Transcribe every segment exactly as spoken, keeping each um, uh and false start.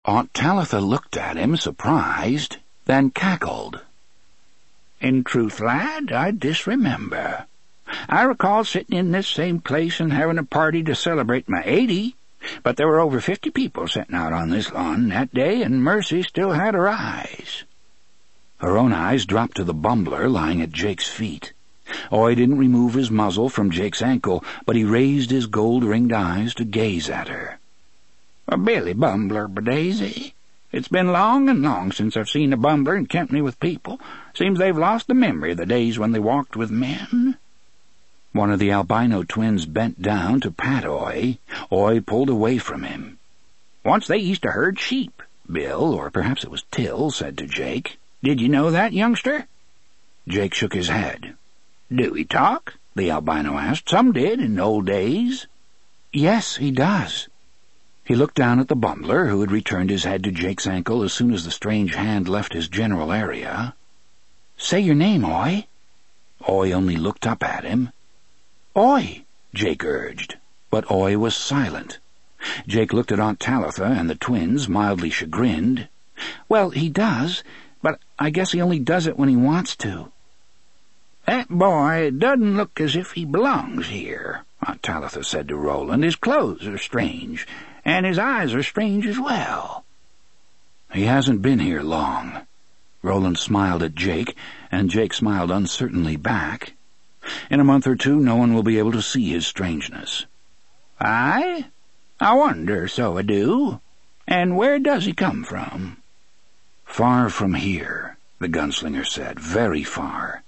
Aunt Talitha looked at him, surprised, then cackled. "In truth, lad, I disremember. I recall sitting in this same place and having a party to celebrate my eighty, but there were over fifty people sitting out on this lawn that day, and Mercy still had her eyes." Her own eyes dropped to the bumbler lying at Jake's feet. Oy didn't remove his muzzle from Jake's ankle, but he raised his gold-ringed eyes to gaze at her. "A Billy Bumbler, b'daisy. It's been long and long since I've seen a bumbler in company with people. Seems they've lost the memory of the days when they walked with men." One of the albino twins bent down to pat Oy. Oy pulled away from him. "Once they used to herd sheep," Bill, or perhaps it was Till, said to Jake. "Did you know that, youngster?" Jake shook his head. "Do he talk?" the albino asked. "Some did in old days." "Yes, he does." He looked down at the bumbler, who had returned his head to Jake's ankle as soon as the strange hand left his general area. "Say your name, Oy." Oy only looked up at him. "Oy," Jake urged, but Oy was silent. Jake looked at Aunt Talitha and the twins, mildly chagrined. "Well, he does, but I guess he only does it when he wants to." "That boy doesn't look as if he belongs here," Aunt Talitha said to Roland. "His clothes are strange, and his eyes are strange as well." "He hasn't been here long." Roland smiled at Jake, and Jake smiled uncertainly back. "In a month or two, no one will be able to see his strangeness." "Aye? I wonder, so I do. And where does he come from?" "Far from here," the gunslinger said. "Very far."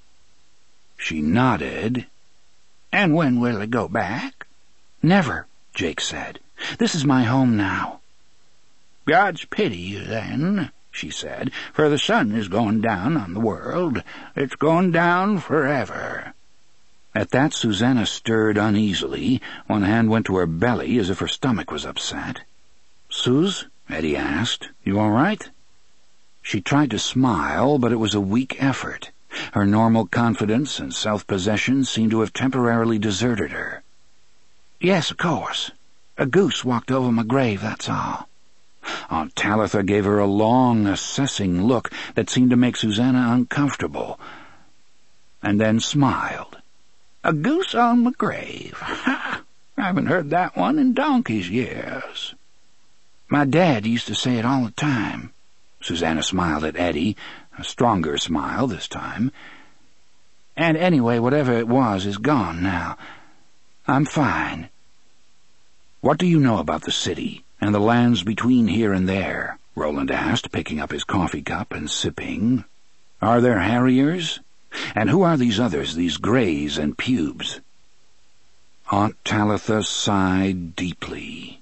She nodded. "And when will he go back?" "Never," Jake said. "This is my home now." "God's pity you, then," she said, "for the sun is going down on the world. It's going down forever." At that, Susanna stirred uneasily. One hand went to her belly as if her stomach was upset. "Suze," Eddie asked, "you all right?" She tried to smile, but it was a weak effort. Her normal confidence and self-possession seemed to have temporarily deserted her. "Yes, of course. A goose walked over my grave, that's all." Aunt Talitha gave her a long, assessing look that seemed to make Susanna uncomfortable, and then smiled. "A goose on my grave? Ha! I haven't heard that one in donkey's years." "My dad used to say it all the time." Susanna smiled at Eddie, a stronger smile this time. "And anyway, whatever it was is gone now. I'm fine." "What do you know about the city and the lands between here and there?" Roland asked, picking up his coffee cup and sipping. "Are there harriers? And who are these others, these Greys and Pubes?" Aunt Talitha sighed deeply.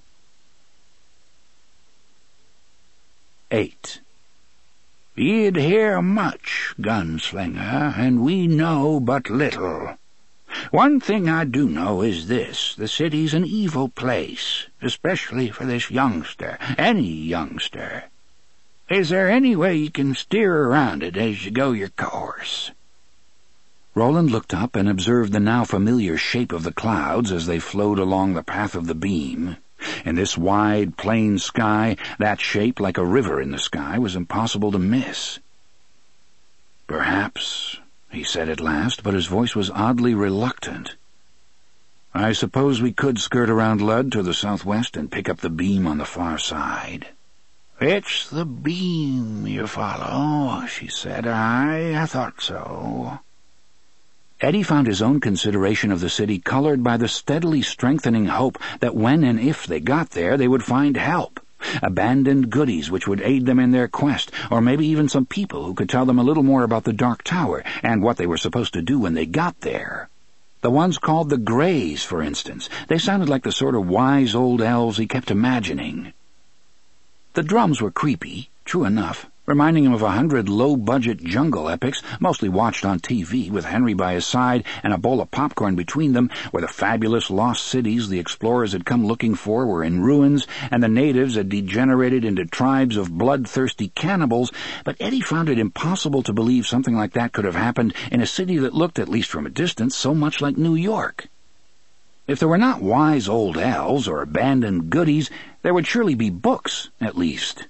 Eight. "Ye'd hear much, gunslinger, and we know but little. One thing I do know is this: the city's an evil place, especially for this youngster, any youngster. Is there any way you can steer around it as you go your course?" Roland looked up and observed the now familiar shape of the clouds as they flowed along the path of the beam. In this wide, plain sky, that shape, like a river in the sky, was impossible to miss. "Perhaps," he said at last, but his voice was oddly reluctant. "I suppose we could skirt around Ludd to the southwest and pick up the beam on the far side." "It's the beam you follow," she said. I, I thought so." Eddie found his own consideration of the city colored by the steadily strengthening hope that when and if they got there, they would find help, abandoned goodies which would aid them in their quest, or maybe even some people who could tell them a little more about the Dark Tower and what they were supposed to do when they got there. The ones called the Greys, for instance. They sounded like the sort of wise old elves he kept imagining. The drums were creepy, true enough, reminding him of a hundred low-budget jungle epics, mostly watched on T V, with Henry by his side and a bowl of popcorn between them, where the fabulous lost cities the explorers had come looking for were in ruins, and the natives had degenerated into tribes of bloodthirsty cannibals. But Eddie found it impossible to believe something like that could have happened in a city that looked, at least from a distance, so much like New York. If there were not wise old elves or abandoned goodies, there would surely be books, at least.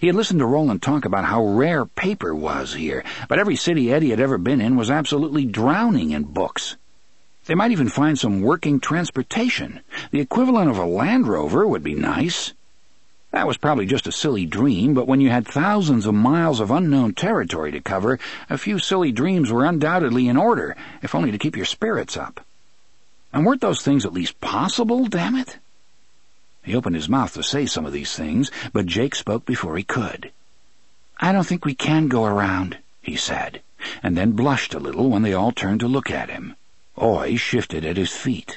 He had listened to Roland talk about how rare paper was here, but every city Eddie had ever been in was absolutely drowning in books. They might even find some working transportation. The equivalent of a Land Rover would be nice. That was probably just a silly dream, but when you had thousands of miles of unknown territory to cover, a few silly dreams were undoubtedly in order, if only to keep your spirits up. And weren't those things at least possible, damn it? He opened his mouth to say some of these things, but Jake spoke before he could. "I don't think we can go around," he said, and then blushed a little when they all turned to look at him. Oy shifted at his feet.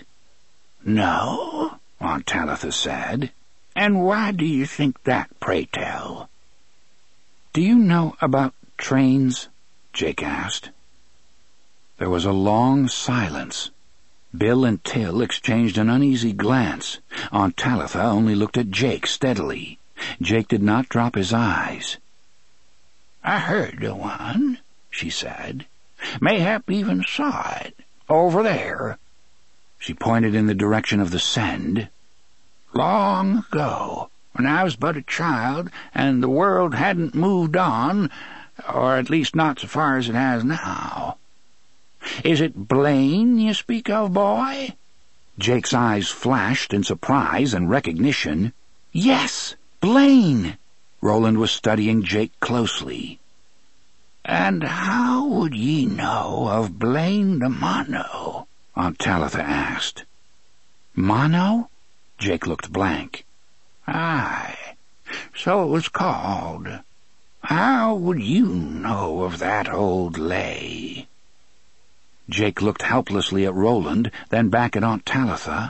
"No?" Aunt Talitha said. "And why do you think that, pray tell?" "Do you know about trains?" Jake asked. There was a long silence. Bill and Till exchanged an uneasy glance. Aunt Talitha only looked at Jake steadily. Jake did not drop his eyes. "I heard of one," she said. "Mayhap even saw it. Over there." She pointed in the direction of the Send. "Long ago, when I was but a child, and the world hadn't moved on, or at least not so far as it has now. Is it Blaine you speak of, boy?" Jake's eyes flashed in surprise and recognition. "Yes, Blaine!" Roland was studying Jake closely. "And how would ye know of Blaine the Mono?" Aunt Talitha asked. "Mono?" Jake looked blank. "Aye, so it was called. How would you know of that old lay?" Jake looked helplessly at Roland, then back at Aunt Talitha.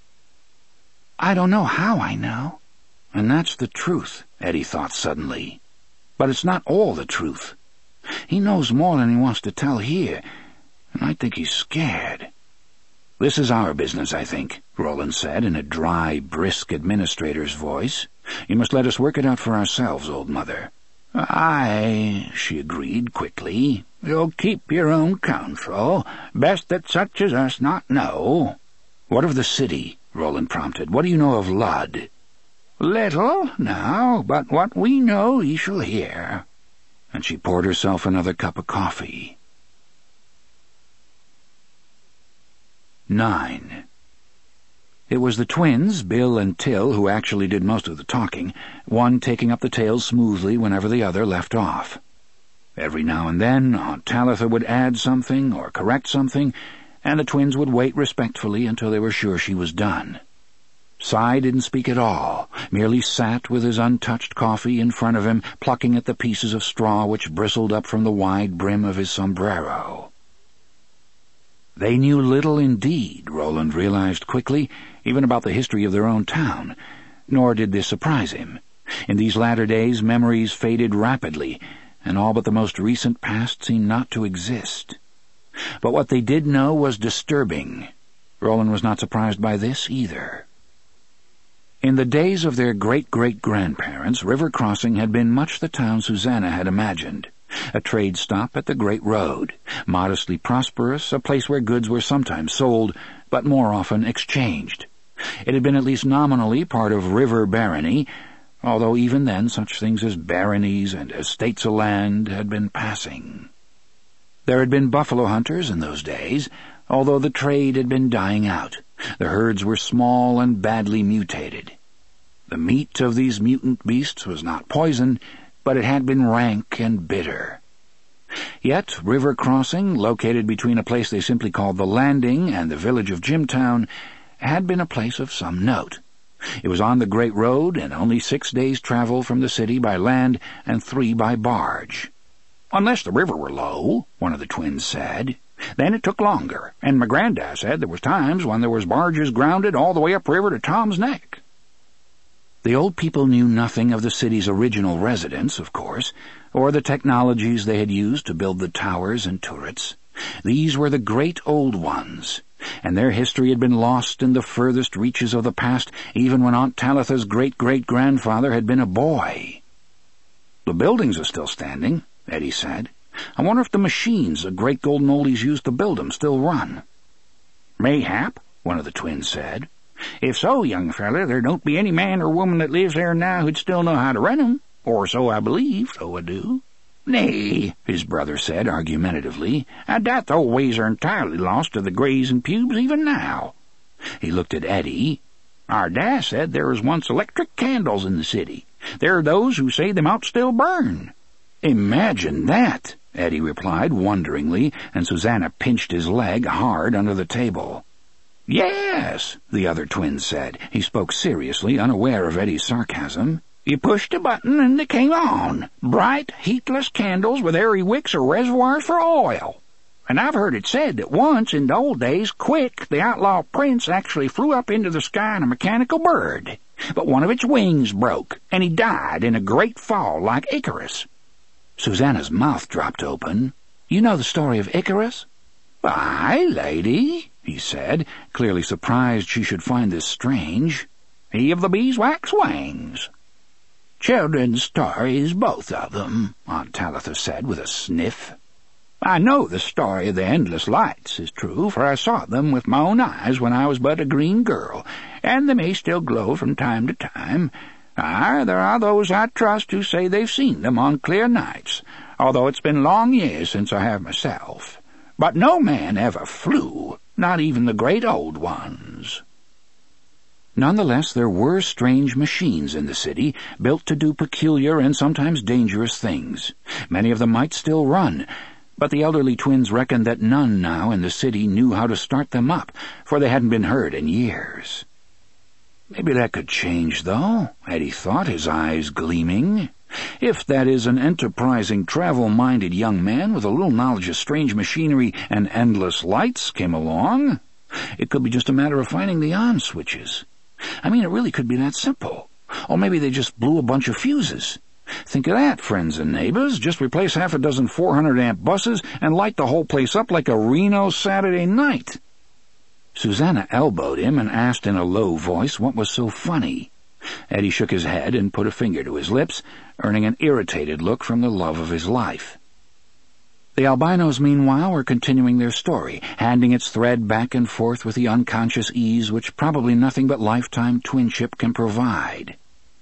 "I don't know how I know. And that's the truth," Eddie thought suddenly. "But it's not all the truth. He knows more than he wants to tell here, and I think he's scared." "This is our business, I think," Roland said in a dry, brisk administrator's voice. "You must let us work it out for ourselves, old mother." "Aye," she agreed quickly. "You'll keep your own counsel. Best that such as us not know." "What of the city?" Roland prompted. "What do you know of Ludd?" "Little, now, but what we know ye shall hear." And she poured herself another cup of coffee. Nine. It was the twins, Bill and Till, who actually did most of the talking, one taking up the tale smoothly whenever the other left off. Every now and then Aunt Talitha would add something or correct something, and the twins would wait respectfully until they were sure she was done. Cy didn't speak at all, merely sat with his untouched coffee in front of him, plucking at the pieces of straw which bristled up from the wide brim of his sombrero. They knew little indeed, Roland realized quickly, even about the history of their own town, nor did this surprise him. In these latter days memories faded rapidly, and all but the most recent past seemed not to exist. But what they did know was disturbing. Roland was not surprised by this either. In the days of their great-great-grandparents, River Crossing had been much the town Susanna had imagined. A trade stop at the Great Road, modestly prosperous, a place where goods were sometimes sold, but more often exchanged. It had been at least nominally part of River Barony, although even then such things as baronies and estates of land had been passing. There had been buffalo hunters in those days, although the trade had been dying out. The herds were small and badly mutated. The meat of these mutant beasts was not poison, but it had been rank and bitter. Yet River Crossing, located between a place they simply called the Landing and the village of Jimtown, had been a place of some note. It was on the Great Road, and only six days' travel from the city by land and three by barge. "Unless the river were low," one of the twins said. "Then it took longer, and my granddad said there was times when there was barges grounded all the way upriver to Tom's Neck." The old people knew nothing of the city's original residents, of course, or the technologies they had used to build the towers and turrets. These were the great old ones, and their history had been lost in the furthest reaches of the past, even when Aunt Talitha's great-great-grandfather had been a boy. "The buildings are still standing," Eddie said. "I wonder if the machines the great golden oldies used to build them still run." "Mayhap," one of the twins said. "If so, young feller, there don't be any man or woman that lives there now who'd still know how to run 'em. or so I believe, so I do. Nay, his brother said argumentatively, I doubt the old ways are entirely lost to the greys and pubes even now. He looked at Eddie. Our dad said there was once electric candles in the city. There are those who say they might still burn. Imagine that, Eddie replied wonderingly, and Susanna pinched his leg hard under the table. Yes, the other twin said. He spoke seriously, unaware of Eddie's sarcasm. You pushed a button and they came on. Bright, heatless candles with airy wicks or reservoirs for oil. And I've heard it said that once in the old days, Quick, the outlaw prince, actually flew up into the sky in a mechanical bird. But one of its wings broke, and he died in a great fall like Icarus. Susanna's mouth dropped open. You know the story of Icarus? Aye, lady, he said, clearly surprised she should find this strange. He of the beeswax wings. Children's stories, both of them, Aunt Talitha said with a sniff. I know the story of the endless lights is true, for I saw them with my own eyes when I was but a green girl, and they may still glow from time to time. Aye, there are those I trust who say they've seen them on clear nights, although it's been long years since I have myself. But no man ever flew, not even the great old ones. Nonetheless, there were strange machines in the city, built to do peculiar and sometimes dangerous things. Many of them might still run, but the elderly twins reckoned that none now in the city knew how to start them up, for they hadn't been heard in years. Maybe that could change, though, Eddie thought, his eyes gleaming. If, that is, an enterprising, travel-minded young man with a little knowledge of strange machinery and endless lights came along, it could be just a matter of finding the on switches. I mean, it really could be that simple. Or maybe they just blew a bunch of fuses. Think of that, friends and neighbors. Just replace half a dozen four hundred amp buses and light the whole place up like a Reno Saturday night. Susanna elbowed him and asked in a low voice what was so funny. Eddie shook his head and put a finger to his lips, earning an irritated look from the love of his life. The albinos, meanwhile, were continuing their story, handing its thread back and forth with the unconscious ease which probably nothing but lifetime twinship can provide.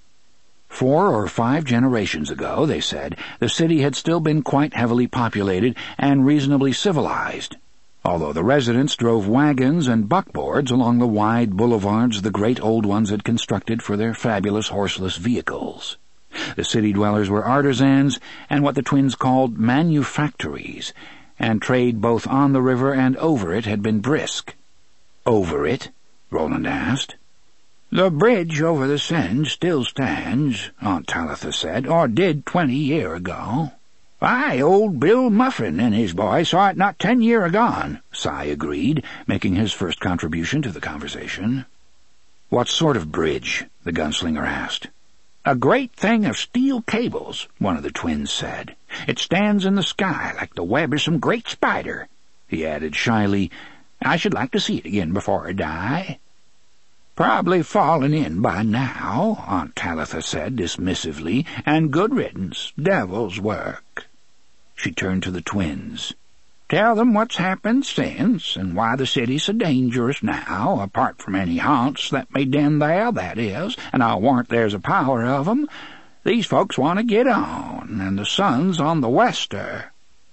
Four or five generations ago, they said, the city had still been quite heavily populated and reasonably civilized, although the residents drove wagons and buckboards along the wide boulevards the great old ones had constructed for their fabulous horseless vehicles. The city dwellers were artisans and what the twins called manufactories, and trade both on the river and over it had been brisk. Over it? Roland asked. The bridge over the Seine still stands, Aunt Talitha said, or did twenty year ago. Aye, old Bill Muffin and his boy saw it not ten year agone, Cy agreed, making his first contribution to the conversation. What sort of bridge? The gunslinger asked. A great thing of steel cables, one of the twins said. It stands in the sky like the web of some great spider. He added shyly, I should like to see it again before I die. Probably fallen in by now, Aunt Talitha said dismissively, and good riddance, devil's work. She turned to the twins. Tell them what's happened since, and why the city's so dangerous now, apart from any haunts that may den there, that is, and I'll warrant there's a power of 'em. These folks want to get on, and the sun's on the wester.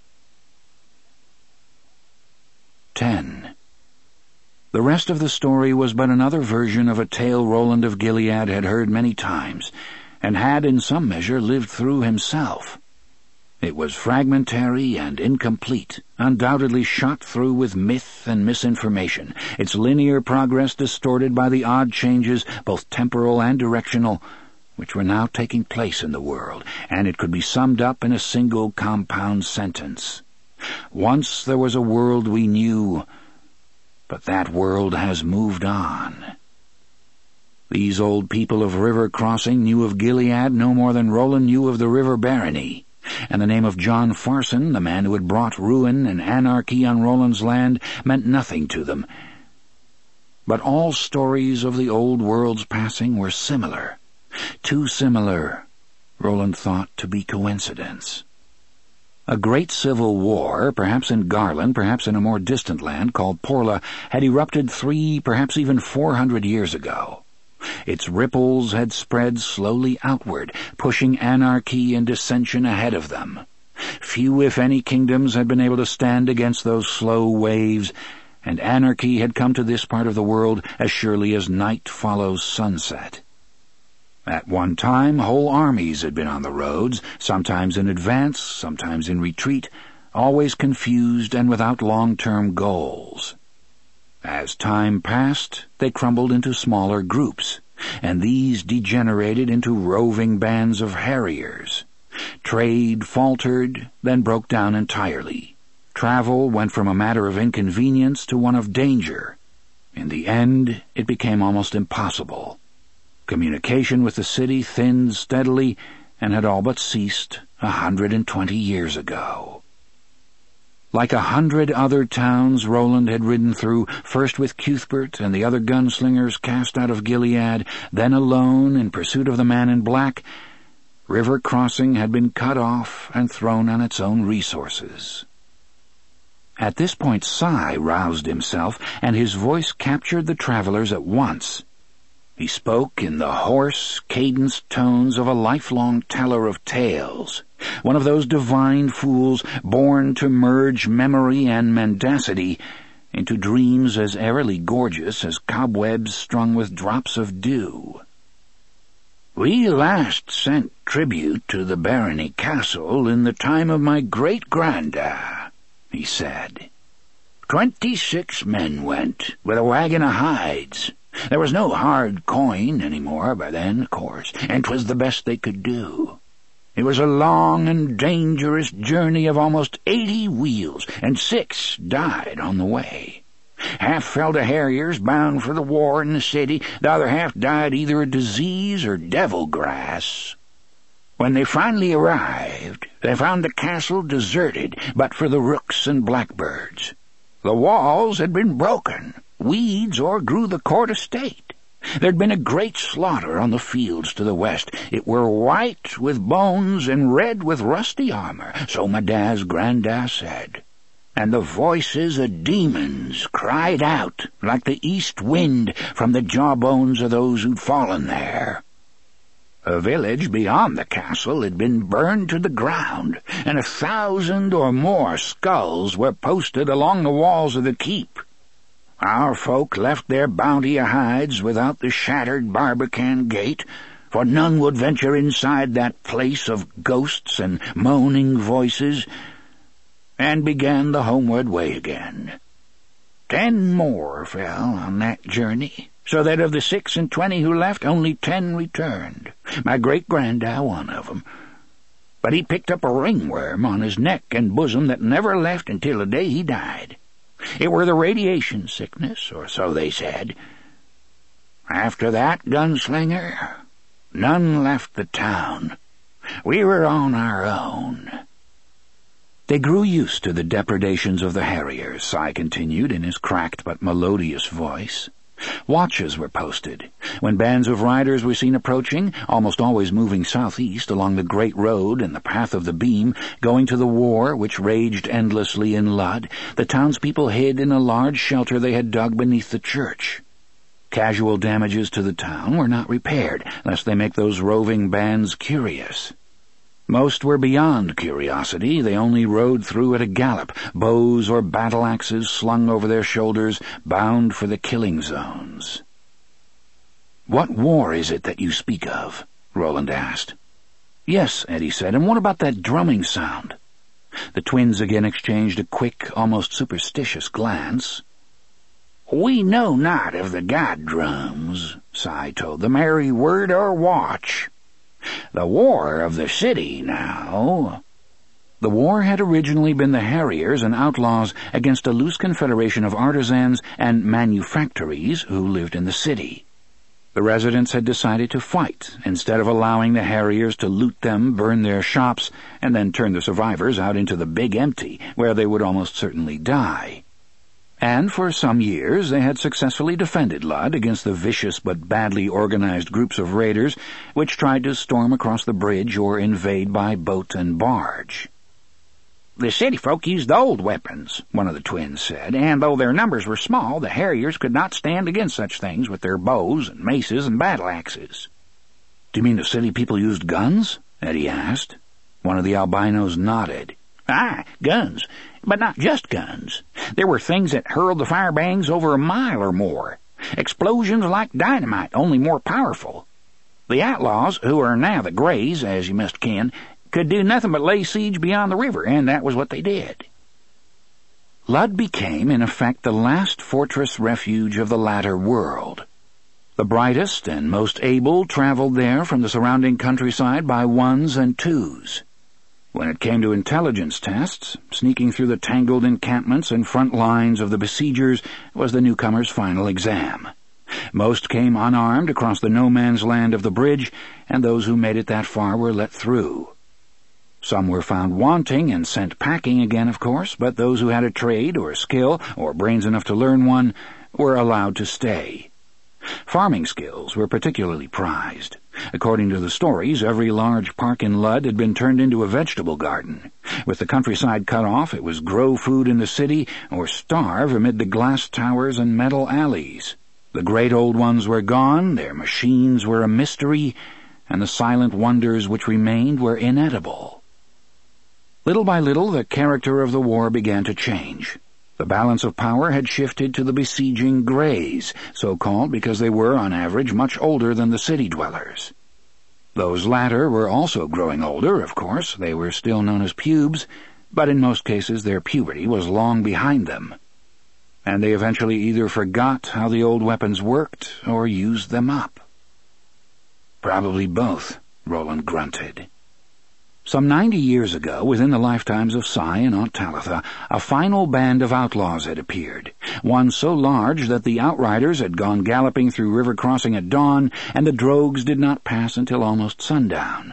Ten. The rest of the story was but another version of a tale Roland of Gilead had heard many times, and had in some measure lived through himself. It was fragmentary and incomplete, undoubtedly shot through with myth and misinformation, its linear progress distorted by the odd changes, both temporal and directional, which were now taking place in the world, and it could be summed up in a single compound sentence. Once there was a world we knew, but that world has moved on. These old people of River Crossing knew of Gilead no more than Roland knew of the River Barony, and the name of John Farson, the man who had brought ruin and anarchy on Roland's land, meant nothing to them. But all stories of the old world's passing were similar, too similar, Roland thought, to be coincidence. A great civil war, perhaps in Garland, perhaps in a more distant land called Porla, had erupted three, perhaps even four hundred years ago. Its ripples had spread slowly outward, pushing anarchy and dissension ahead of them. Few, if any, kingdoms had been able to stand against those slow waves, and anarchy had come to this part of the world as surely as night follows sunset. At one time, whole armies had been on the roads, sometimes in advance, sometimes in retreat, always confused and without long-term goals. As time passed, they crumbled into smaller groups, and these degenerated into roving bands of harriers. Trade faltered, then broke down entirely. Travel went from a matter of inconvenience to one of danger. In the end, it became almost impossible. Communication with the city thinned steadily and had all but ceased a hundred and twenty years ago. Like a hundred other towns Roland had ridden through, first with Cuthbert and the other gunslingers cast out of Gilead, then alone in pursuit of the man in black, river crossing had been cut off and thrown on its own resources. At this point Si roused himself, and his voice captured the travelers at once. He spoke in the hoarse, cadenced tones of a lifelong teller of tales, one of those divine fools born to merge memory and mendacity into dreams as airily gorgeous as cobwebs strung with drops of dew. "We last sent tribute to the barony castle in the time of my great-granda," he said. Twenty-six men went, with a wagon of hides. There was no hard coin any more by then, of course, and 'twas the best they could do. It was a long and dangerous journey of almost eighty wheels, and six died on the way. Half fell to harriers bound for the war in the city, the other half died either of disease or devil grass. When they finally arrived, they found the castle deserted, but for the rooks and blackbirds. The walls had been broken. Weeds o'ergrew the court estate. There'd been a great slaughter on the fields to the west. It were white with bones and red with rusty armor, so my dad's granda said. And the voices of demons cried out like the east wind from the jawbones of those who'd fallen there. A village beyond the castle had been burned to the ground, and a thousand or more skulls were posted along the walls of the keep. Our folk left their bounty of hides without the shattered Barbican gate, for none would venture inside that place of ghosts and moaning voices, and began the homeward way again. Ten more fell on that journey, so that of the six and twenty who left, only ten returned. My great-granda, one of 'em. But he picked up a ringworm on his neck and bosom that never left until the day he died. It were the radiation sickness, or so they said. After that, gunslinger, none left the town. We were on our own." They grew used to the depredations of the harriers, Si continued in his cracked but melodious voice. Watches were posted. When bands of riders were seen approaching, almost always moving southeast along the great road and the path of the beam, going to the war which raged endlessly in Lud, the townspeople hid in a large shelter they had dug beneath the church. Casual damages to the town were not repaired, lest they make those roving bands curious. Most were beyond curiosity. They only rode through at a gallop, bows or battle-axes slung over their shoulders, bound for the killing zones. "What war is it that you speak of?" Roland asked. "Yes," Eddie said, "and what about that drumming sound?" The twins again exchanged a quick, almost superstitious glance. "We know not of the god drums," Si told them, "every word or watch. The war of the city, now." The war had originally been the harriers and outlaws against a loose confederation of artisans and manufactories who lived in the city. The residents had decided to fight, instead of allowing the harriers to loot them, burn their shops, and then turn the survivors out into the big empty, where they would almost certainly die. And for some years they had successfully defended Lud against the vicious but badly organized groups of raiders which tried to storm across the bridge or invade by boat and barge. The city folk used the old weapons, one of the twins said, and though their numbers were small, the Harriers could not stand against such things with their bows and maces and battle axes. Do you mean the city people used guns? Eddie asked. One of the albinos nodded. Aye, guns, but not just guns. There were things that hurled the firebangs over a mile or more. Explosions like dynamite, only more powerful. The outlaws, who are now the Greys, as you must ken, could do nothing but lay siege beyond the river, and that was what they did. Ludd became, in effect, the last fortress refuge of the latter world. The brightest and most able traveled there from the surrounding countryside by ones and twos. When it came to intelligence tests, sneaking through the tangled encampments and front lines of the besiegers was the newcomer's final exam. Most came unarmed across the no-man's land of the bridge, and those who made it that far were let through. Some were found wanting and sent packing again, of course, but those who had a trade or a skill or brains enough to learn one were allowed to stay. Farming skills were particularly prized. According to the stories, every large park in Ludd had been turned into a vegetable garden. With the countryside cut off, it was grow food in the city or starve amid the glass towers and metal alleys. The great old ones were gone, their machines were a mystery, and the silent wonders which remained were inedible. Little by little, the character of the war began to change. The balance of power had shifted to the besieging Greys, so called because they were, on average, much older than the city dwellers. Those latter were also growing older, of course. They were still known as pubes, but in most cases their puberty was long behind them. And they eventually either forgot how the old weapons worked or used them up. Probably both, Roland grunted. Some ninety years ago, within the lifetimes of Cy and Aunt Talitha, a final band of outlaws had appeared, one so large that the outriders had gone galloping through river crossing at dawn, and the drogues did not pass until almost sundown.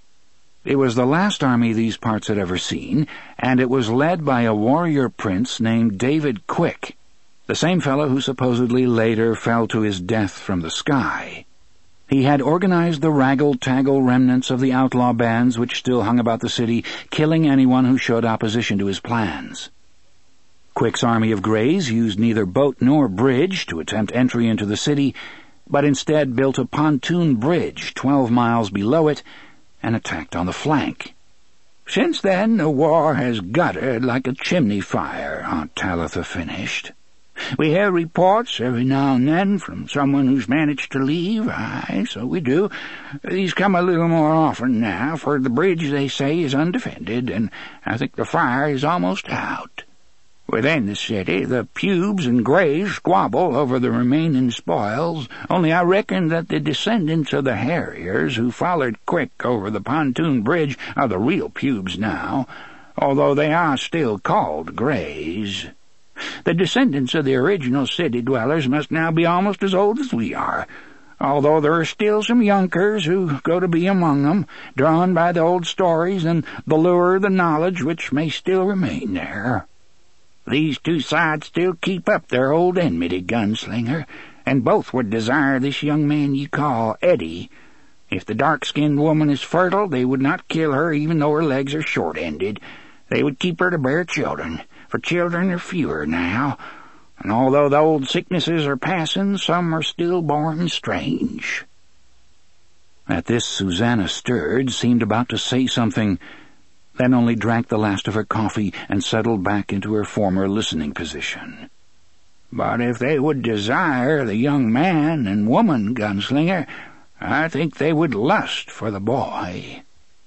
It was the last army these parts had ever seen, and it was led by a warrior prince named David Quick, the same fellow who supposedly later fell to his death from the sky. He had organized the raggle-taggle remnants of the outlaw bands which still hung about the city, killing anyone who showed opposition to his plans. Quick's army of Greys used neither boat nor bridge to attempt entry into the city, but instead built a pontoon bridge twelve miles below it and attacked on the flank. Since then, the war has guttered like a chimney fire, Aunt Talitha finished. We hear reports every now and then from someone who's managed to leave. Aye, so we do. These come a little more often now, for the bridge, they say, is undefended, and I think the fire is almost out. Within the city, the pubes and Greys squabble over the remaining spoils, only I reckon that the descendants of the Harriers who followed Quick over the pontoon bridge are the real pubes now, although they are still called Greys. The descendants of the original city dwellers must now be almost as old as we are, although there are still some younkers who go to be among them, drawn by the old stories and the lure of the knowledge which may still remain there. These two sides still keep up their old enmity, Gunslinger, and both would desire this young man you call Eddie. If the dark-skinned woman is fertile, they would not kill her even though her legs are short-ended. They would keep her to bear children. For children are fewer now, and although the old sicknesses are passing, some are still born strange. At this, Susanna stirred, seemed about to say something, then only drank the last of her coffee and settled back into her former listening position. But if they would desire the young man and woman, Gunslinger, I think they would lust for the boy.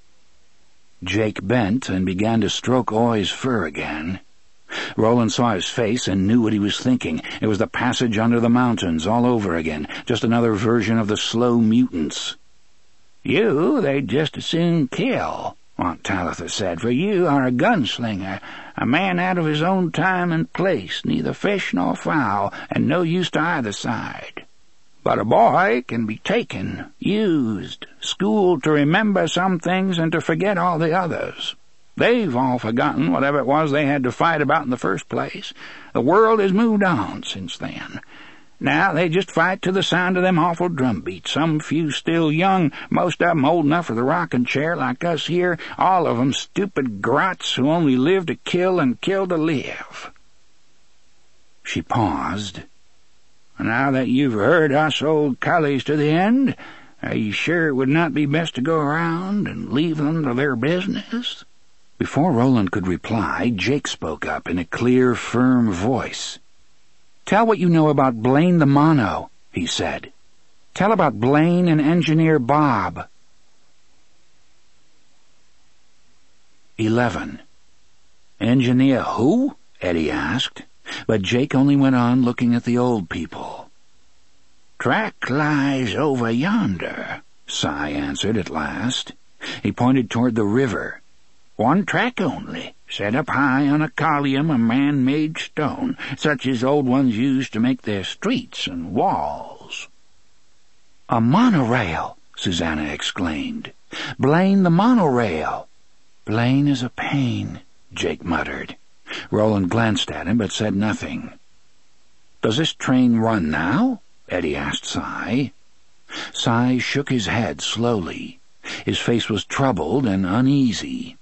Jake bent and began to stroke Oi's fur again. Roland saw his face and knew what he was thinking. It was the passage under the mountains all over again, just another version of the slow mutants. You, they'd just as soon kill, Aunt Talitha said, for you are a gunslinger, a man out of his own time and place, neither fish nor fowl, and no use to either side. But a boy can be taken, used, schooled to remember some things and to forget all the others. They've all forgotten whatever it was they had to fight about in the first place. The world has moved on since then. Now they just fight to the sound of them awful drum beats. Some few still young, most of 'em old enough for the rocking chair like us here, all of 'em stupid grots who only live to kill and kill to live." She paused. "Now that you've heard us old cullies to the end, are you sure it would not be best to go around and leave them to their business?" Before Roland could reply, Jake spoke up in a clear, firm voice. "Tell what you know about Blaine the Mono," he said. "Tell about Blaine and Engineer Bob." Eleven. "Engineer who?" Eddie asked, but Jake only went on looking at the old people. "Track lies over yonder," Cy answered at last. He pointed toward the river. "One track only, set up high on a column of man-made stone, such as old ones used to make their streets and walls." "A monorail!" Susanna exclaimed. "Blaine the monorail!" "Blaine is a pain," Jake muttered. Roland glanced at him but said nothing. "Does this train run now?" Eddie asked Cy. Cy shook his head slowly. His face was troubled and uneasy.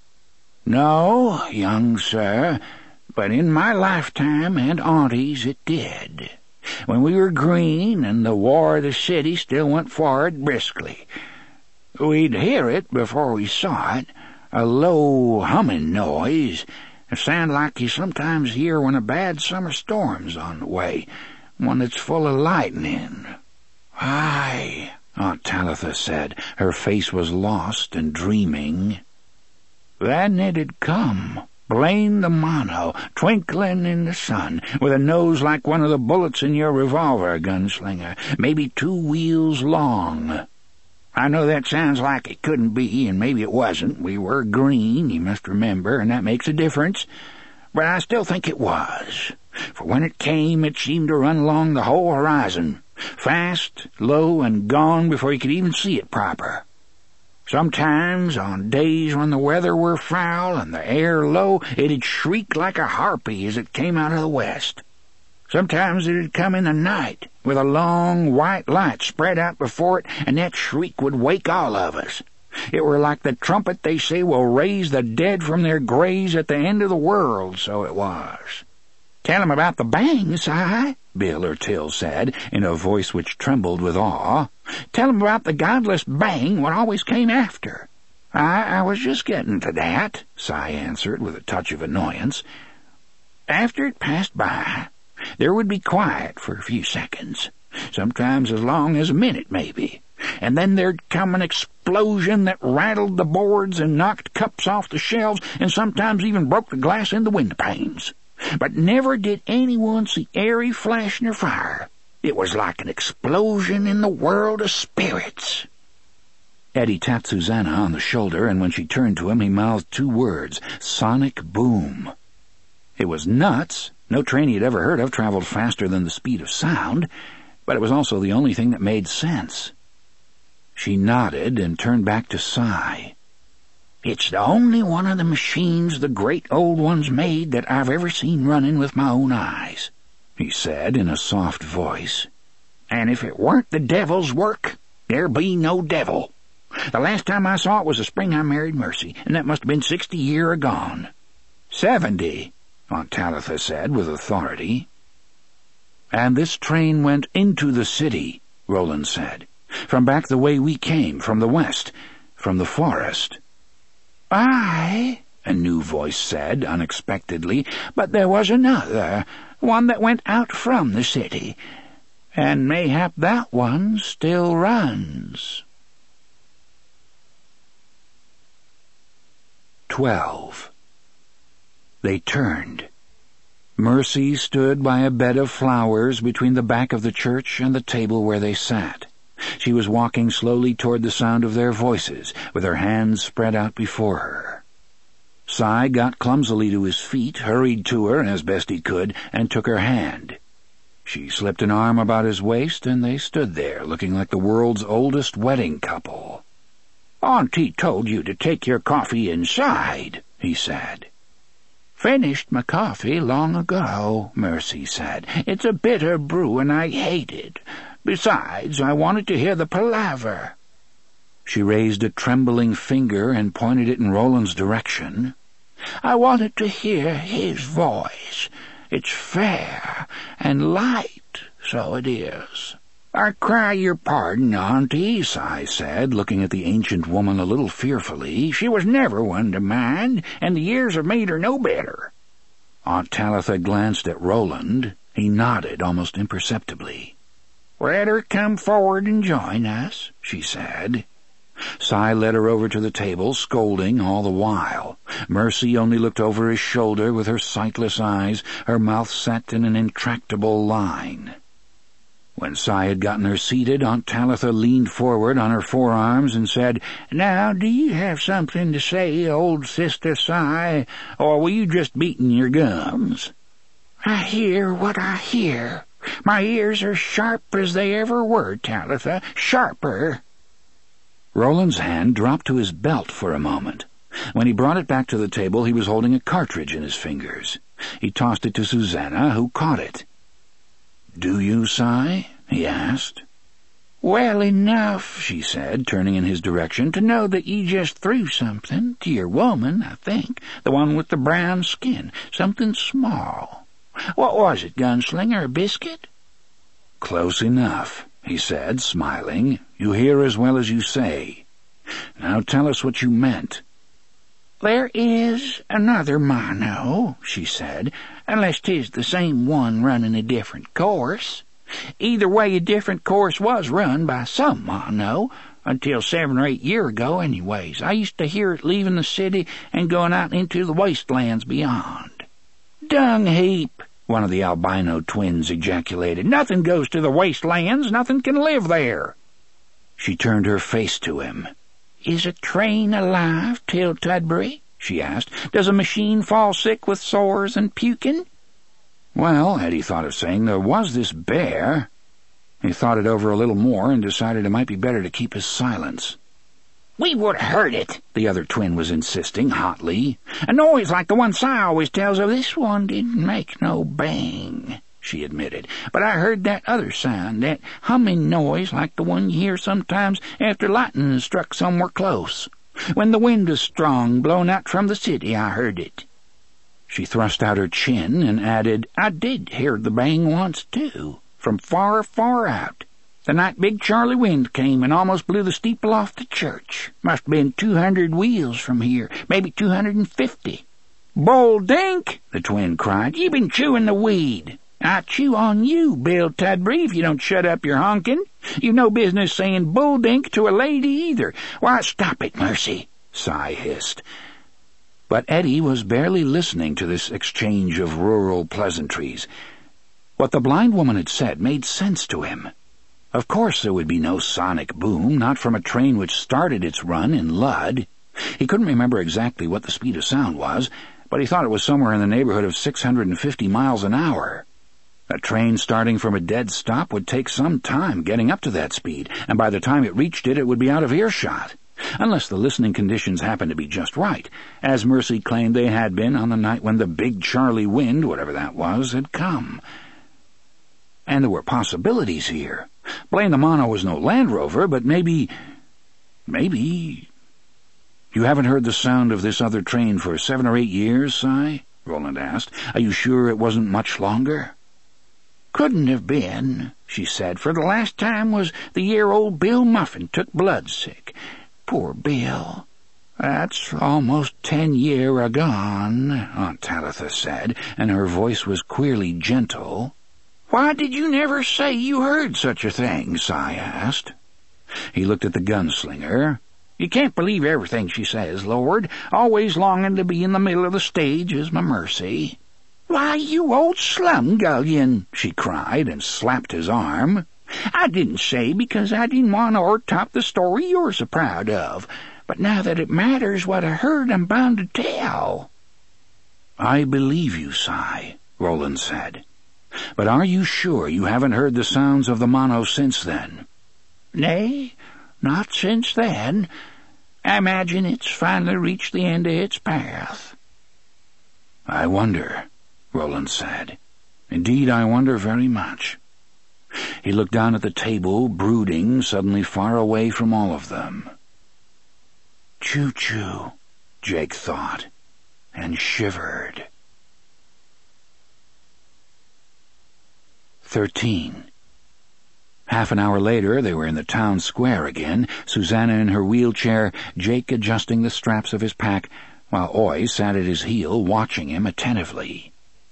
"No, young sir, but in my lifetime and Auntie's it did. When we were green and the war of the city still went forward briskly. We'd hear it before we saw it, a low humming noise, a sound like you sometimes hear when a bad summer storm's on the way, one that's full of lightning." "Aye," Aunt Talitha said. Her face was lost and dreaming. "Then it'd come, Blaine the Mono, twinkling in the sun, with a nose like one of the bullets in your revolver, gunslinger, maybe two wheels long. I know that sounds like it couldn't be, and maybe it wasn't. We were green, you must remember, and that makes a difference. But I still think it was, for when it came it seemed to run along the whole horizon, fast, low, and gone before you could even see it proper. Sometimes, on days when the weather were foul and the air low, it'd shriek like a harpy as it came out of the west. Sometimes it'd come in the night, with a long white light spread out before it, and that shriek would wake all of us. It were like the trumpet they say will raise the dead from their graves at the end of the world, so it was." "Tell 'em about the bang, Si," Bill or Till said, in a voice which trembled with awe. "Tell 'em about the godless bang what always came after." I, I was just getting to that," Si answered with a touch of annoyance. "After it passed by, there would be quiet for a few seconds, sometimes as long as a minute, maybe, and then there'd come an explosion that rattled the boards and knocked cups off the shelves and sometimes even broke the glass in the window panes. But never did anyone see airy flash nor fire. It was like an explosion in the world of spirits." Eddie tapped Susanna on the shoulder, and when she turned to him he mouthed two words, "Sonic boom." It was nuts. No train he had ever heard of traveled faster than the speed of sound, but it was also the only thing that made sense. She nodded and turned back to Cy. "It's the only one of the machines the great old ones made that I've ever seen running with my own eyes," he said in a soft voice. "And if it weren't the devil's work, there be no devil. The last time I saw it was the spring I married Mercy, and that must have been sixty year agone." "Seventy," Aunt Talitha said with authority. "And this train went into the city," Roland said, "from back the way we came, from the west, from the forest." "Aye," a new voice said unexpectedly, "but there was another, one that went out from the city, and mayhap that one still runs." Twelve. They turned. Mercy stood by a bed of flowers between the back of the church and the table where they sat. She was walking slowly toward the sound of their voices, with her hands spread out before her. Cy got clumsily to his feet, hurried to her as best he could, and took her hand. She slipped an arm about his waist, and they stood there, looking like the world's oldest wedding couple. "Auntie told you to take your coffee inside," he said. "Finished my coffee long ago," Mercy said. "It's a bitter brew and I hate it. Besides, I wanted to hear the palaver." She raised a trembling finger and pointed it in Roland's direction. "I wanted to hear his voice. It's fair and light, so it is." "I cry your pardon, Auntie," Si said, looking at the ancient woman a little fearfully. "She was never one to mind, and the years have made her no better." Aunt Talitha glanced at Roland. He nodded almost imperceptibly. "Let her come forward and join us," she said. Si led her over to the table, scolding all the while. Mercy only looked over his shoulder with her sightless eyes, her mouth set in an intractable line. When Si had gotten her seated, Aunt Talitha leaned forward on her forearms and said, "Now, do you have something to say, old Sister Si, or were you just beating your gums?" "I hear what I hear. My ears are sharp as they ever were, Talitha, sharper." Roland's hand dropped to his belt for a moment. When he brought it back to the table, he was holding a cartridge in his fingers. He tossed it to Susanna, who caught it. "Do you, Si?" he asked. "Well enough," she said, turning in his direction, "to know that you just threw something to your woman, I think, the one with the brown skin, something small. What was it, Gunslinger, a biscuit?" "Close enough," he said, smiling. "You hear as well as you say. Now tell us what you meant." "There is another Mono," she said, "unless 'tis the same one running a different course. Either way, a different course was run by some Mono, until seven or eight year ago anyways. I used to hear it leaving the city and going out into the wastelands beyond." "Dung heap," one of the albino twins ejaculated. "Nothing goes to the wastelands, nothing can live there." She turned her face to him. "Is a train alive till Tudbury?" she asked. "Does a machine fall sick with sores and puking?" Well, Eddie thought of saying, there was this bear. He thought it over a little more and decided it might be better to keep his silence. "We would have heard it," the other twin was insisting, hotly. "A noise like the one Si always tells of. This one didn't make no bang," she admitted. "But I heard that other sound, that humming noise like the one you hear sometimes after lightning has struck somewhere close. When the wind was strong, blowing out from the city, I heard it." She thrust out her chin and added, "I did hear the bang once, too, from far, far out. The night Big Charlie Wind came and almost blew the steeple off the church. Must have been two hundred wheels from here, maybe two hundred and fifty. "Bull Dink!" the twin cried. "You been chewing the weed. I chew on you, Bill Tudbury, if you don't shut up your honking. You've no business saying Bull Dink to a lady either. Why, stop it, Mercy," Si hissed. But Eddie was barely listening to this exchange of rural pleasantries. What the blind woman had said made sense to him. Of course there would be no sonic boom, not from a train which started its run in Ludd. He couldn't remember exactly what the speed of sound was, but he thought it was somewhere in the neighborhood of six hundred fifty miles an hour. A train starting from a dead stop would take some time getting up to that speed, and by the time it reached it, it would be out of earshot. Unless the listening conditions happened to be just right, as Mercy claimed they had been on the night when the Big Charlie Wind, whatever that was, had come. And there were possibilities here. Blaine the Mono was no Land Rover, but maybe... maybe... "You haven't heard the sound of this other train for seven or eight years, Si?" Roland asked. "Are you sure it wasn't much longer?" "Couldn't have been," she said, "for the last time was the year old Bill Muffin took blood sick. Poor Bill. That's almost ten year agone," Aunt Talitha said, and her voice was queerly gentle. "Why did you never say you heard such a thing?" Si asked. He looked at the gunslinger. "You can't believe everything she says, Lord. Always longing to be in the middle of the stage is my mercy." "Why, you old slumgullion," she cried, and slapped his arm. "I didn't say because I didn't want to o'ertop the story you're so proud of. But now that it matters what I heard, I'm bound to tell." "I believe you, Si," Roland said. "But are you sure you haven't heard the sounds of the Mono since then?" "Nay, not since then. I imagine it's finally reached the end of its path." "I wonder," Roland said. "Indeed, I wonder very much." He looked down at the table, brooding, suddenly far away from all of them. Choo-choo, Jake thought, and shivered. Thirteen. Half an hour later, they were in the town square again, Susanna in her wheelchair, Jake adjusting the straps of his pack, while Oy sat at his heel watching him attentively.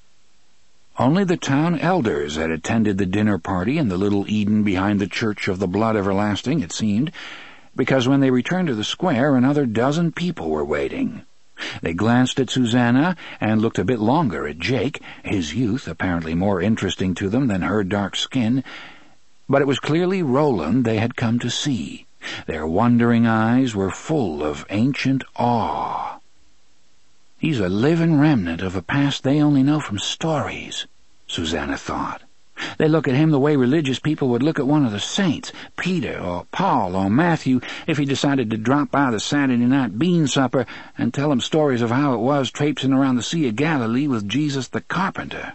Only the town elders had attended the dinner party in the little Eden behind the Church of the Blood Everlasting, it seemed, because when they returned to the square, another dozen people were waiting. They glanced at Susanna and looked a bit longer at Jake, his youth apparently more interesting to them than her dark skin, but it was clearly Roland they had come to see. Their wondering eyes were full of ancient awe. "He's a living remnant of a past they only know from stories," Susanna thought. "They look at him the way religious people would look at one of the saints, Peter or Paul or Matthew, if he decided to drop by the Saturday night bean supper and tell them stories of how it was traipsing around the Sea of Galilee with Jesus the carpenter."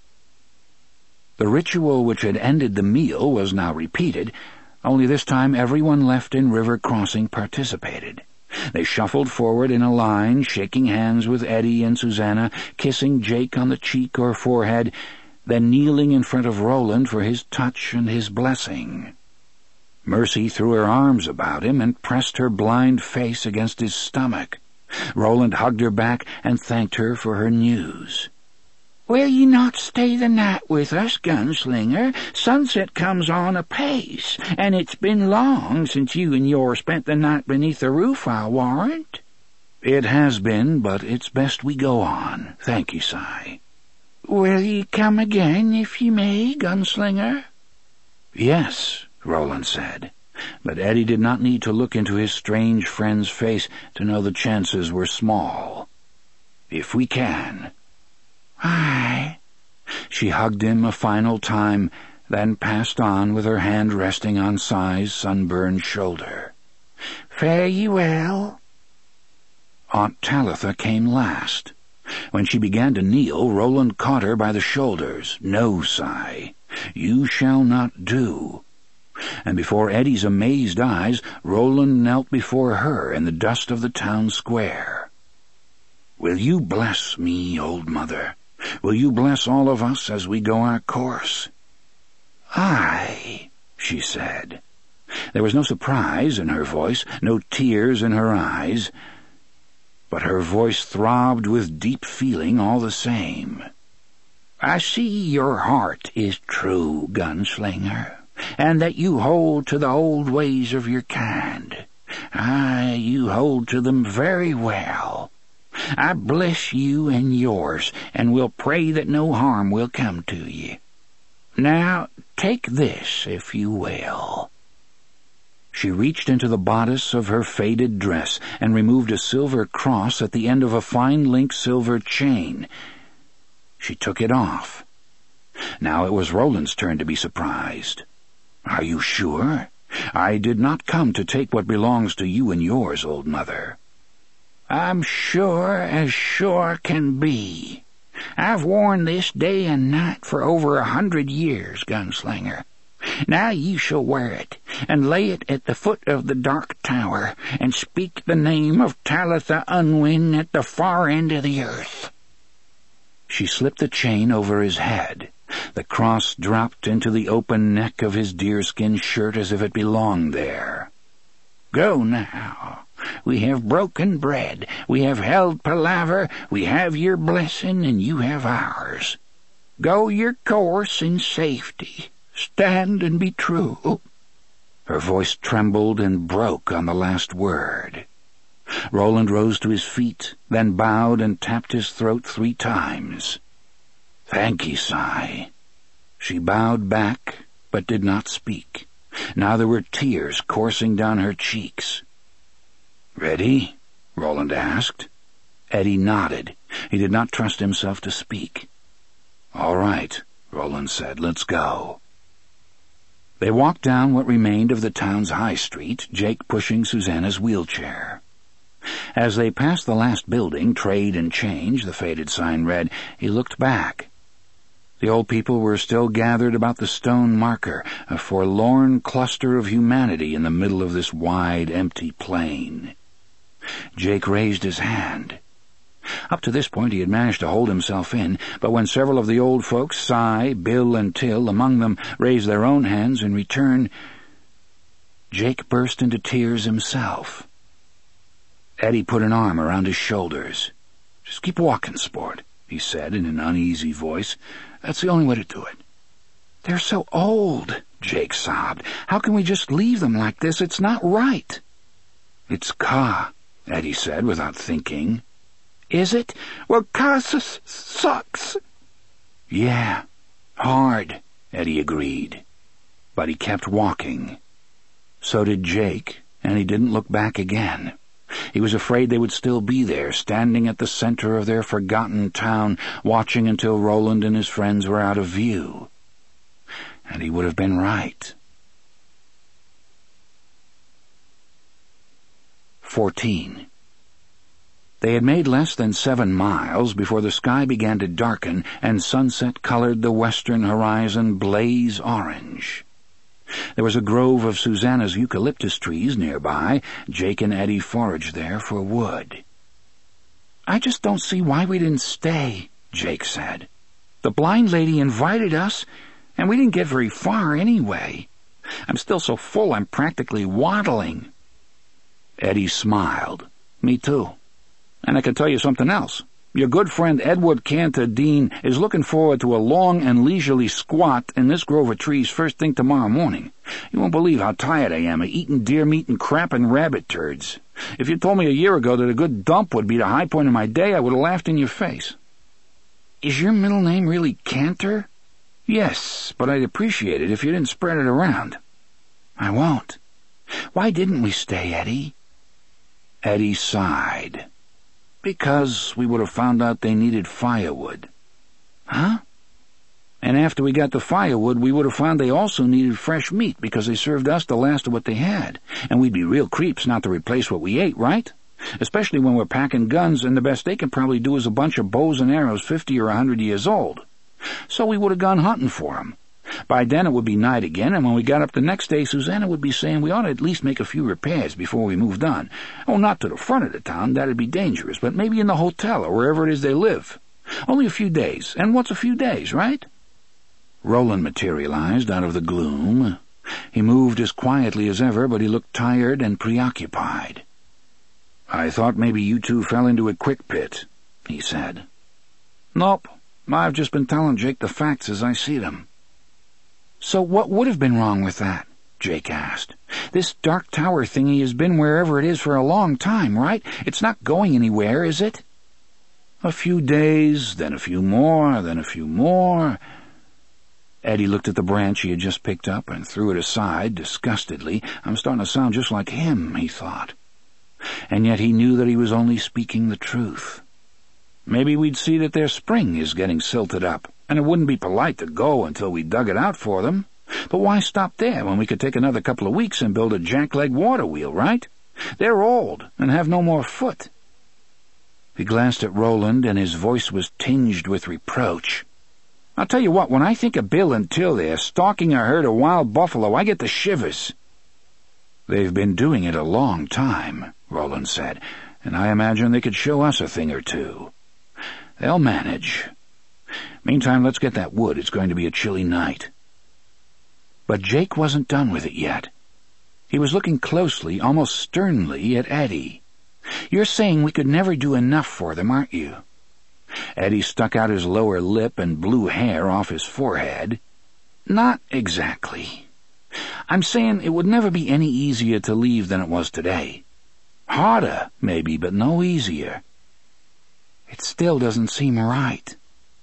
The ritual which had ended the meal was now repeated, only this time everyone left in River Crossing participated. They shuffled forward in a line, shaking hands with Eddie and Susanna, kissing Jake on the cheek or forehead, then kneeling in front of Roland for his touch and his blessing. Mercy threw her arms about him and pressed her blind face against his stomach. Roland hugged her back and thanked her for her news. "Will you not stay the night with us, Gunslinger? Sunset comes on apace, and it's been long since you and yours spent the night beneath the roof, I'll warrant." "It has been, but it's best we go on. Thank you, Si." "Will ye come again, if ye may, Gunslinger?" "Yes," Roland said, but Eddie did not need to look into his strange friend's face to know the chances were small. "If we can." "Aye." She hugged him a final time, then passed on with her hand resting on Si's sunburned shoulder. "Fare ye well." Aunt Talitha came last. When she began to kneel, Roland caught her by the shoulders. "No, Si, you shall not do." And before Eddie's amazed eyes, Roland knelt before her in the dust of the town square. "Will you bless me, old mother? Will you bless all of us as we go our course?" "Aye," she said. There was no surprise in her voice, no tears in her eyes, but her voice throbbed with deep feeling all the same. "I see your heart is true, Gunslinger, and that you hold to the old ways of your kind. Aye, you hold to them very well. I bless you and yours, and will pray that no harm will come to you. Now, take this, if you will." She reached into the bodice of her faded dress and removed a silver cross at the end of a fine link silver chain. She took it off. Now it was Roland's turn to be surprised. "Are you sure? I did not come to take what belongs to you and yours, old mother." "I'm sure as sure can be. I've worn this day and night for over a hundred years, Gunslinger. Now you shall wear it, and lay it at the foot of the dark tower, and speak the name of Talitha Unwin at the far end of the earth." She slipped the chain over his head. The cross dropped into the open neck of his deerskin shirt as if it belonged there. "Go now. We have broken bread, we have held palaver, we have your blessing, and you have ours. Go your course in safety. Stand and be true." Her voice trembled and broke on the last word. Roland rose to his feet, then bowed and tapped his throat three times. "Thank ye, Si." She bowed back, but did not speak. Now there were tears coursing down her cheeks. "Ready?" Roland asked. Eddie nodded. He did not trust himself to speak. "All right," Roland said. "Let's go." They walked down what remained of the town's high street, Jake pushing Susanna's wheelchair. As they passed the last building, Trade and Change, the faded sign read, he looked back. The old people were still gathered about the stone marker, a forlorn cluster of humanity in the middle of this wide, empty plain. Jake raised his hand. Up to this point he had managed to hold himself in, but when several of the old folks, Cy, Bill, and Till, among them, raised their own hands in return, Jake burst into tears himself. Eddie put an arm around his shoulders. "Just keep walking, sport," he said in an uneasy voice. "That's the only way to do it." "They're so old," Jake sobbed. "How can we just leave them like this? It's not right." "It's Ka," Eddie said without thinking. "Is it? Well, Ka s- sucks." "Yeah, hard," Eddie agreed. But he kept walking. So did Jake, and he didn't look back again. He was afraid they would still be there, standing at the center of their forgotten town, watching until Roland and his friends were out of view. And he would have been right. Fourteen. They had made less than seven miles before the sky began to darken and sunset colored the western horizon blaze orange. There was a grove of Susanna's eucalyptus trees nearby. Jake and Eddie foraged there for wood. "I just don't see why we didn't stay," Jake said. "The blind lady invited us, and we didn't get very far anyway. I'm still so full I'm practically waddling." Eddie smiled. "Me too. And I can tell you something else. Your good friend Edward Cantadine is looking forward to a long and leisurely squat in this grove of trees first thing tomorrow morning. You won't believe how tired I am of eating deer meat and crapping rabbit turds. If you told me a year ago that a good dump would be the high point of my day, I would have laughed in your face." "Is your middle name really Cantor?" "Yes, but I'd appreciate it if you didn't spread it around." "I won't. Why didn't we stay, Eddie?" Eddie sighed. "Because we would have found out they needed firewood." "Huh?" "And after we got the firewood, we would have found they also needed fresh meat because they served us the last of what they had. And we'd be real creeps not to replace what we ate, right? Especially when we're packing guns and the best they can probably do is a bunch of bows and arrows fifty or a hundred years old. So we would have gone hunting for 'em. By then it would be night again, and when we got up the next day, Susanna would be saying we ought to at least make a few repairs before we moved on. Oh, not to the front of the town, that'd be dangerous, but maybe in the hotel or wherever it is they live. Only a few days, and what's a few days, right?" Roland materialized out of the gloom. He moved as quietly as ever, but he looked tired and preoccupied. "I thought maybe you two fell into a quick pit," he said. "Nope, I've just been telling Jake the facts as I see them." "So what would have been wrong with that?" Jake asked. "This dark tower thingy has been wherever it is for a long time, right? It's not going anywhere, is it?" "A few days, then a few more, then a few more." Eddie looked at the branch he had just picked up and threw it aside disgustedly. "I'm starting to sound just like him," he thought. And yet he knew that he was only speaking the truth. "Maybe we'd see that their spring is getting silted up, and it wouldn't be polite to go until we dug it out for them. But why stop there when we could take another couple of weeks and build a jackleg water wheel, right? They're old and have no more foot." He glanced at Roland, and his voice was tinged with reproach. "I'll tell you what, when I think of Bill and Till there stalking a herd of wild buffalo, I get the shivers." "They've been doing it a long time," Roland said, "and I imagine they could show us a thing or two. They'll manage. Meantime, let's get that wood. It's going to be a chilly night." But Jake wasn't done with it yet. He was looking closely, almost sternly, at Eddie. "You're saying we could never do enough for them, aren't you?" Eddie stuck out his lower lip and blew hair off his forehead. "Not exactly. I'm saying it would never be any easier to leave than it was today. Harder, maybe, but no easier." "It still doesn't seem right."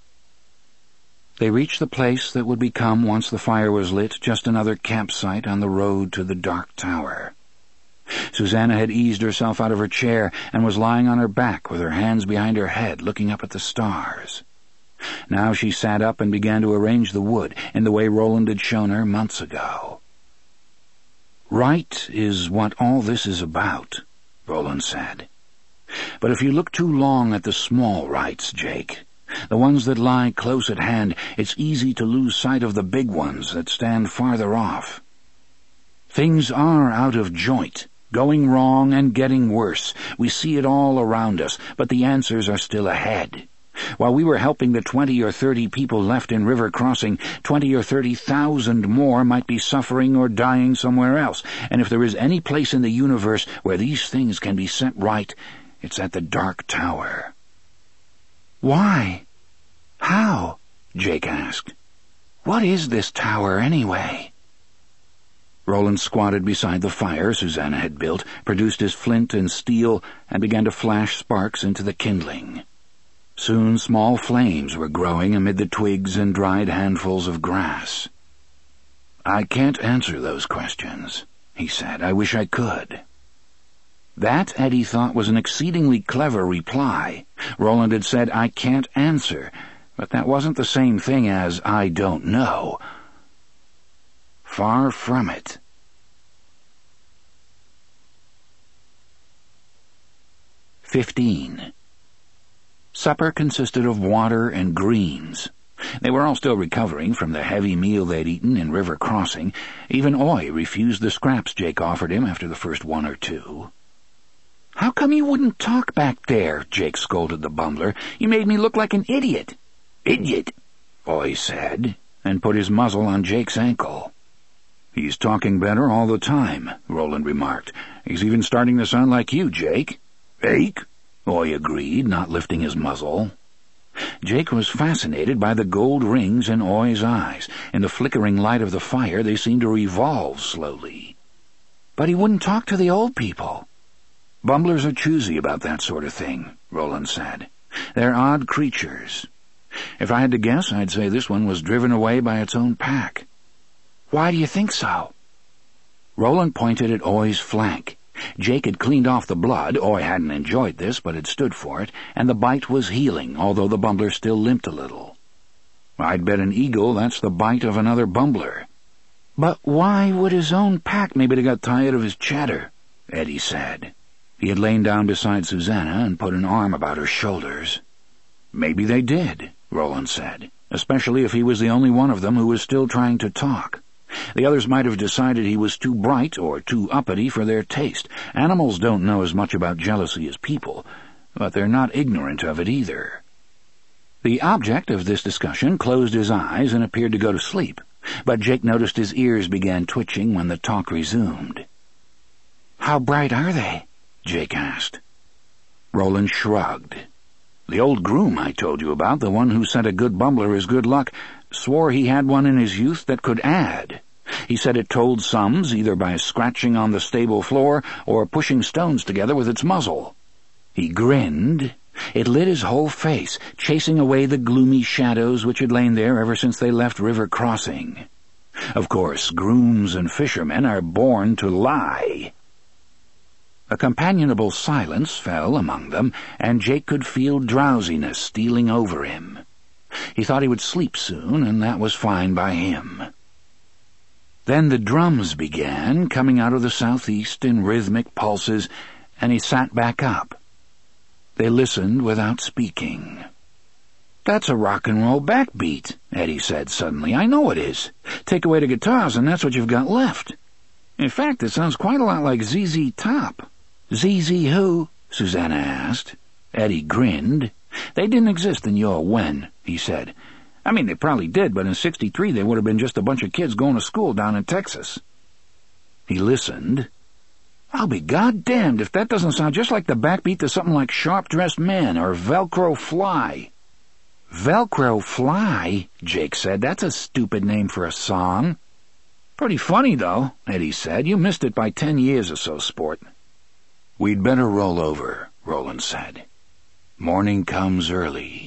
They reached the place that would become, once the fire was lit, just another campsite on the road to the dark tower. Susanna had eased herself out of her chair and was lying on her back with her hands behind her head, looking up at the stars. Now she sat up and began to arrange the wood in the way Roland had shown her months ago. "Right is what all this is about," Roland said. But if you look too long at the small rights, Jake, the ones that lie close at hand, it's easy to lose sight of the big ones that stand farther off. Things are out of joint, going wrong and getting worse. We see it all around us, but the answers are still ahead. While we were helping the twenty or thirty people left in River Crossing, twenty or thirty thousand more might be suffering or dying somewhere else, and if there is any place in the universe where these things can be set right, it's at the Dark Tower. "Why? How?" Jake asked. "What is this tower, anyway?" Roland squatted beside the fire Susanna had built, produced his flint and steel, and began to flash sparks into the kindling. Soon small flames were growing amid the twigs and dried handfuls of grass. "I can't answer those questions," he said. "I wish I could." That, Eddie thought, was an exceedingly clever reply. Roland had said, "I can't answer," but that wasn't the same thing as "I don't know." Far from it. Fifteen. Supper consisted of water and greens. They were all still recovering from the heavy meal they'd eaten in River Crossing. Even Oy refused the scraps Jake offered him after the first one or two. "How come you wouldn't talk back there?" Jake scolded the bumbler. "You made me look like an idiot." "Idiot," Oy said, and put his muzzle on Jake's ankle. "He's talking better all the time," Roland remarked. "He's even starting to sound like you, Jake." "Jake?" Oy agreed, not lifting his muzzle. Jake was fascinated by the gold rings in Oy's eyes. In the flickering light of the fire, they seemed to revolve slowly. "But he wouldn't talk to the old people." "Bumblers are choosy about that sort of thing," Roland said. "They're odd creatures. If I had to guess, I'd say this one was driven away by its own pack." "Why do you think so?" Roland pointed at Oy's flank. Jake had cleaned off the blood. Oy hadn't enjoyed this, but had stood for it, and the bite was healing, although the bumbler still limped a little. "I'd bet an eagle that's the bite of another bumbler." "But why would his own pack?" "Maybe they got tired of his chatter," Eddie said. He had lain down beside Susanna and put an arm about her shoulders. "Maybe they did," Roland said, "especially if he was the only one of them who was still trying to talk. The others might have decided he was too bright or too uppity for their taste. Animals don't know as much about jealousy as people, but they're not ignorant of it either." The object of this discussion closed his eyes and appeared to go to sleep, but Jake noticed his ears began twitching when the talk resumed. "How bright are they?" Jake asked. Roland shrugged. "The old groom I told you about, the one who said a good bumbler is good luck, swore he had one in his youth that could add. He said it told sums either by scratching on the stable floor or pushing stones together with its muzzle." He grinned. It lit his whole face, chasing away the gloomy shadows which had lain there ever since they left River Crossing. Of course, grooms and fishermen are born to lie. A companionable silence fell among them, and Jake could feel drowsiness stealing over him. He thought he would sleep soon, and that was fine by him. Then the drums began, coming out of the southeast in rhythmic pulses, and he sat back up. They listened without speaking. "That's a rock and roll backbeat," Eddie said suddenly. "I know it is. Take away the guitars, and that's what you've got left. In fact, it sounds quite a lot like Z Z Top." "Z Z who?" Susanna asked. Eddie grinned. "They didn't exist in your when," he said. "I mean, they probably did, but in sixty-three they would have been just a bunch of kids going to school down in Texas." He listened. "I'll be goddamned if that doesn't sound just like the backbeat to something like Sharp-Dressed Man or Velcro Fly." "Velcro Fly?" Jake said. "That's a stupid name for a song." "Pretty funny, though," Eddie said. "You missed it by ten years or so, sport." "We'd better roll over," Roland said. "Morning comes early."